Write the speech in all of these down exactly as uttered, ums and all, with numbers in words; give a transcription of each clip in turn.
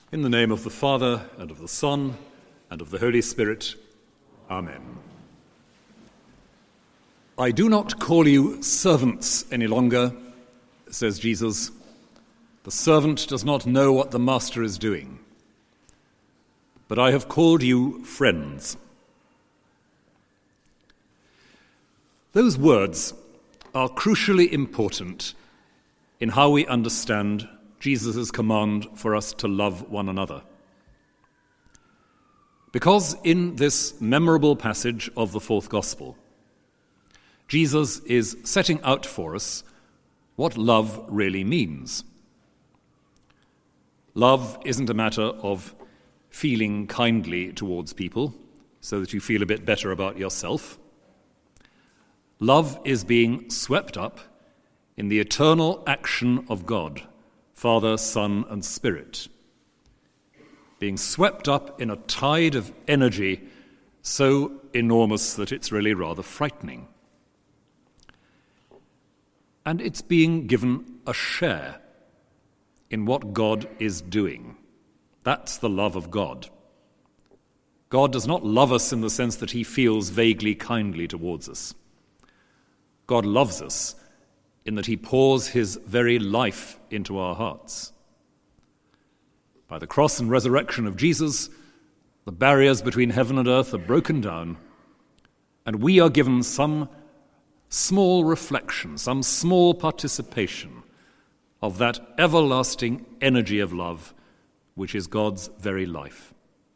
In the name of the Father, and of the Son, and of the Holy Spirit. Amen. I do not call you servants any longer, says Jesus. The servant does not know what the master is doing. But I have called you friends. Those words are crucially important in how we understand Jesus' command for us to love one another. Because in this memorable passage of the fourth gospel, Jesus is setting out for us what love really means. Love isn't a matter of feeling kindly towards people so that you feel a bit better about yourself. Love is being swept up in the eternal action of God, Father, Son, and Spirit, being swept up in a tide of energy so enormous that it's really rather frightening. And it's being given a share in what God is doing. That's the love of God. God does not love us in the sense that he feels vaguely kindly towards us. God loves us in that he pours his very life into our hearts. By the cross and resurrection of Jesus, the barriers between heaven and earth are broken down, and we are given some small reflection, some small participation of that everlasting energy of love, which is God's very life.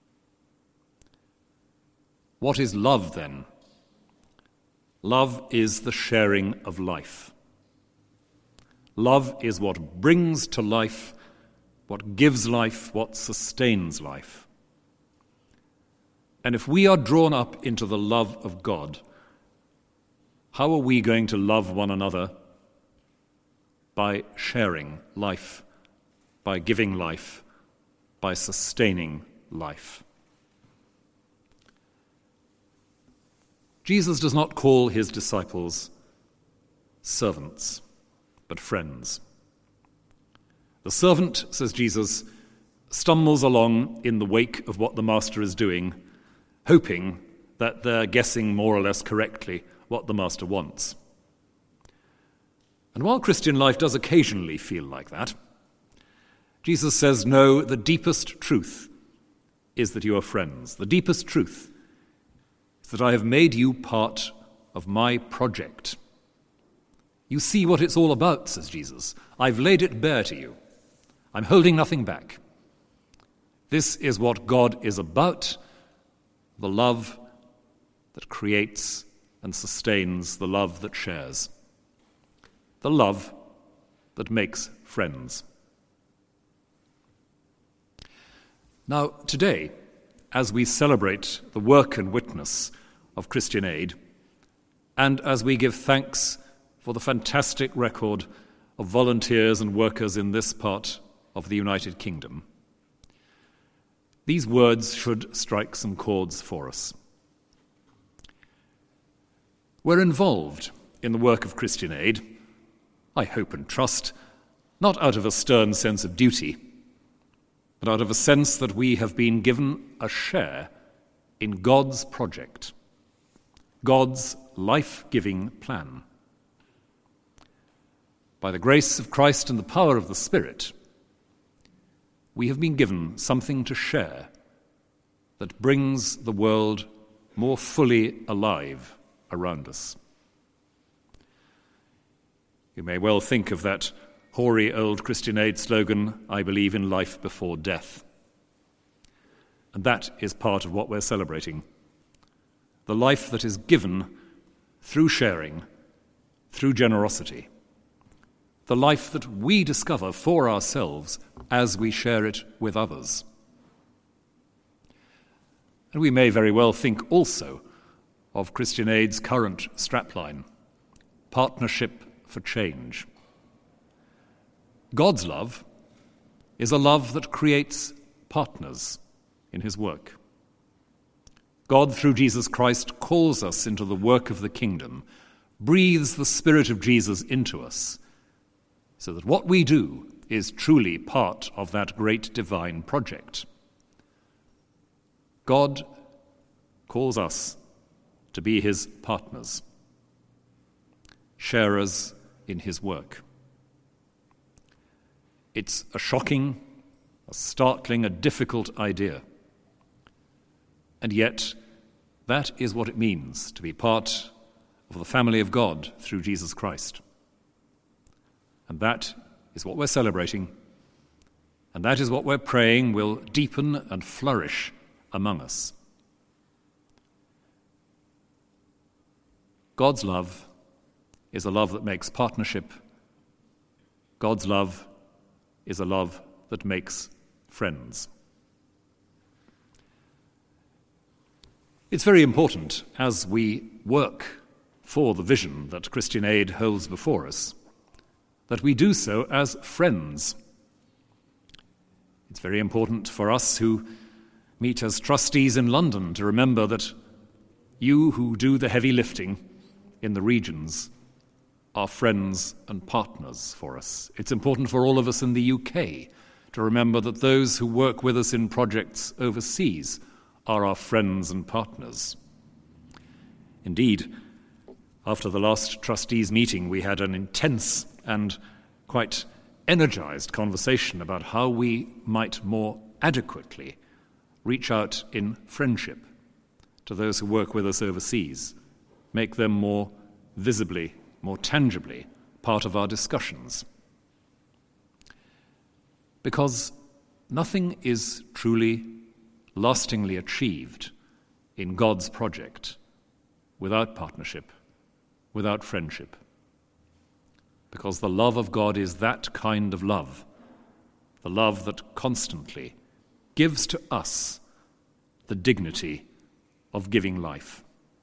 What is love, then? Love is the sharing of life. Love is what brings to life, what gives life, what sustains life. And if we are drawn up into the love of God, how are we going to love one another? By sharing life, by giving life, by sustaining life. Jesus does not call his disciples servants, but friends. The servant, says Jesus, stumbles along in the wake of what the master is doing, hoping that they're guessing more or less correctly what the master wants. And while Christian life does occasionally feel like that, Jesus says, no, the deepest truth is that you are friends. The deepest truth is that I have made you part of my project. You see what it's all about, says Jesus. I've laid it bare to you. I'm holding nothing back. This is what God is about, the love that creates and sustains, the love that shares, the love that makes friends. Now, today, as we celebrate the work and witness of Christian Aid, and as we give thanks for the fantastic record of volunteers and workers in this part of the United Kingdom, these words should strike some chords for us. We're involved in the work of Christian Aid, I hope and trust, not out of a stern sense of duty, but out of a sense that we have been given a share in God's project, God's life-giving plan. By the grace of Christ and the power of the Spirit, we have been given something to share that brings the world more fully alive around us. You may well think of that hoary old Christian Aid slogan, I believe in life before death. And that is part of what we're celebrating. The life that is given through sharing, through generosity. The life that we discover for ourselves as we share it with others. And we may very well think also of Christian Aid's current strapline, Partnership for Change. God's love is a love that creates partners in his work. God, through Jesus Christ, calls us into the work of the kingdom, breathes the Spirit of Jesus into us, so that what we do is truly part of that great divine project. God calls us to be his partners, sharers in his work. It's a shocking, a startling, a difficult idea. And yet, that is what it means to be part of the family of God through Jesus Christ. And that is what we're celebrating, and that is what we're praying will deepen and flourish among us. God's love is a love that makes partnership. God's love is a love that makes friends. It's very important as we work for the vision that Christian Aid holds before us, that we do so as friends. It's very important for us who meet as trustees in London to remember that you who do the heavy lifting in the regions are friends and partners for us. It's important for all of us in the U K to remember that those who work with us in projects overseas are our friends and partners. Indeed, after the last trustees' meeting, we had an intense and quite energized conversation about how we might more adequately reach out in friendship to those who work with us overseas, make them more visibly, more tangibly part of our discussions. Because nothing is truly, lastingly achieved in God's project without partnership, without friendship. Because the love of God is that kind of love, the love that constantly gives to us the dignity of giving life.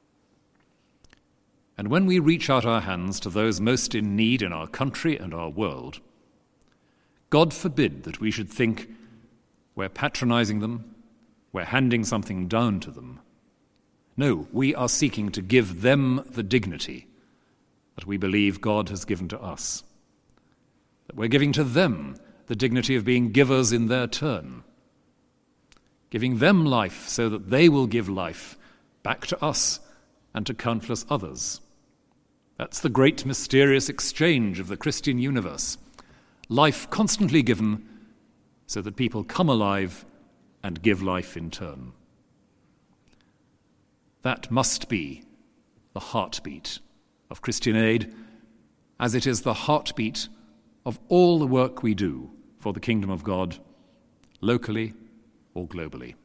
And when we reach out our hands to those most in need in our country and our world, God forbid that we should think we're patronizing them, we're handing something down to them. No, we are seeking to give them the dignity that we believe God has given to us. That we're giving to them the dignity of being givers in their turn. Giving them life so that they will give life back to us and to countless others. That's the great mysterious exchange of the Christian universe. Life constantly given so that people come alive and give life in turn. That must be the heartbeat of Christian Aid, as it is the heartbeat of all the work we do for the kingdom of God, locally or globally.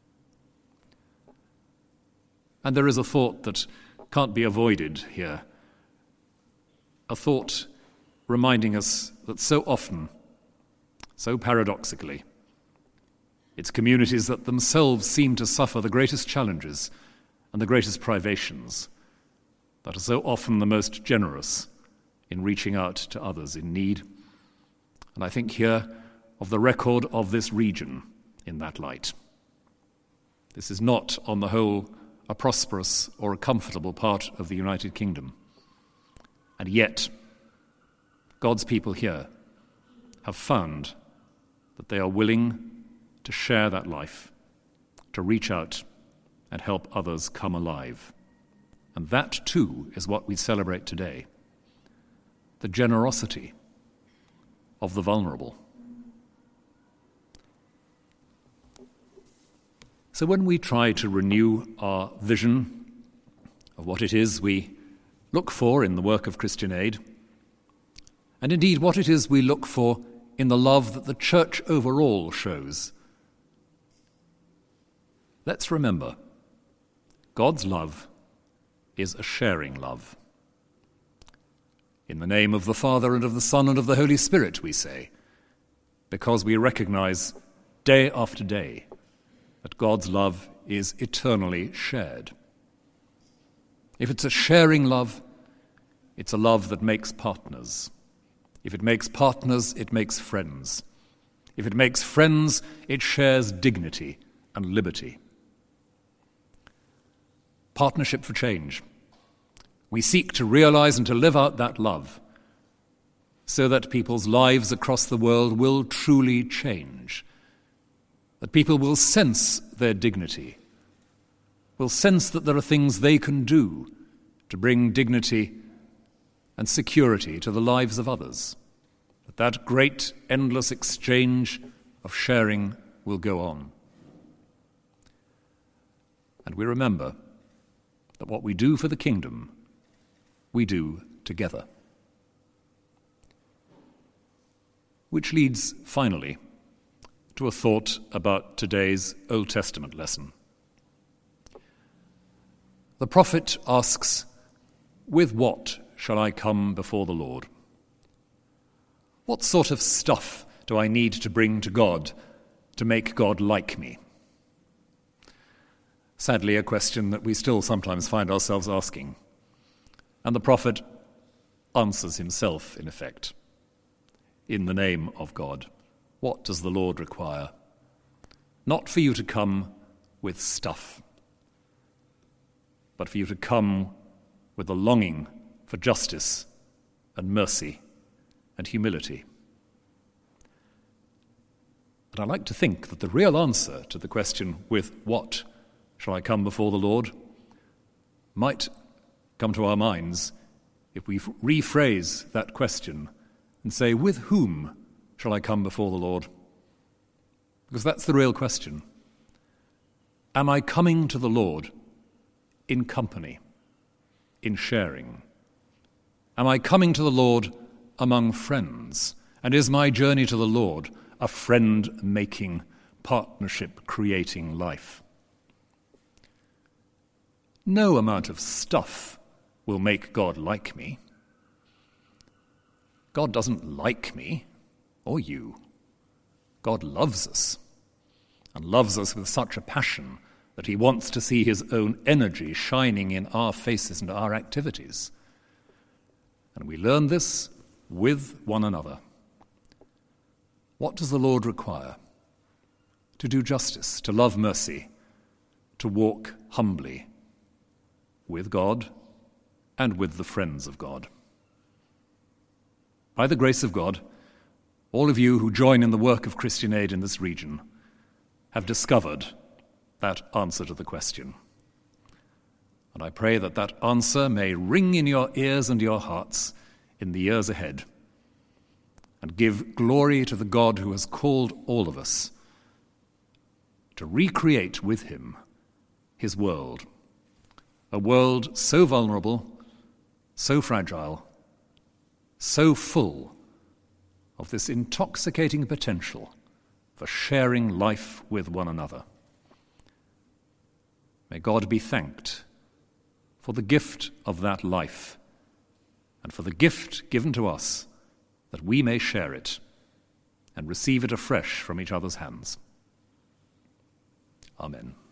And there is a thought that can't be avoided here, a thought reminding us that so often, so paradoxically, it's communities that themselves seem to suffer the greatest challenges and the greatest privations that are so often the most generous in reaching out to others in need. And I think here of the record of this region in that light. This is not, on the whole, a prosperous or a comfortable part of the United Kingdom. And yet, God's people here have found that they are willing to share that life, to reach out and help others come alive. And that, too, is what we celebrate today. The generosity of the vulnerable. So when we try to renew our vision of what it is we look for in the work of Christian Aid, and indeed what it is we look for in the love that the church overall shows, let's remember, God's love is a sharing love. In the name of the Father and of the Son and of the Holy Spirit, we say, because we recognize day after day that God's love is eternally shared. If it's a sharing love, it's a love that makes partners. If it makes partners, it makes friends. If it makes friends, it shares dignity and liberty. Partnership for change. We seek to realize and to live out that love so that people's lives across the world will truly change, that people will sense their dignity, will sense that there are things they can do to bring dignity and security to the lives of others, that that great endless exchange of sharing will go on. And we remember that what we do for the kingdom, we do together. Which leads, finally, to a thought about today's Old Testament lesson. The prophet asks, "With what shall I come before the Lord? What sort of stuff do I need to bring to God to make God like me?" Sadly, a question that we still sometimes find ourselves asking. And the prophet answers himself, in effect. In the name of God, what does the Lord require? Not for you to come with stuff, but for you to come with a longing for justice and mercy and humility. And I like to think that the real answer to the question, "With what shall I come before the Lord?" might come to our minds if we rephrase that question and say, "With whom shall I come before the Lord?" Because that's the real question. Am I coming to the Lord in company, in sharing? Am I coming to the Lord among friends? And is my journey to the Lord a friend-making, partnership-creating life? No amount of stuff will make God like me. God doesn't like me or you. God loves us, and loves us with such a passion that he wants to see his own energy shining in our faces and our activities. And we learn this with one another. What does the Lord require? To do justice, to love mercy, to walk humbly with God and with the friends of God. By the grace of God, all of you who join in the work of Christian Aid in this region have discovered that answer to the question. And I pray that that answer may ring in your ears and your hearts in the years ahead and give glory to the God who has called all of us to recreate with him his world, a world so vulnerable, so fragile, so full of this intoxicating potential for sharing life with one another. May God be thanked for the gift of that life and for the gift given to us that we may share it and receive it afresh from each other's hands. Amen.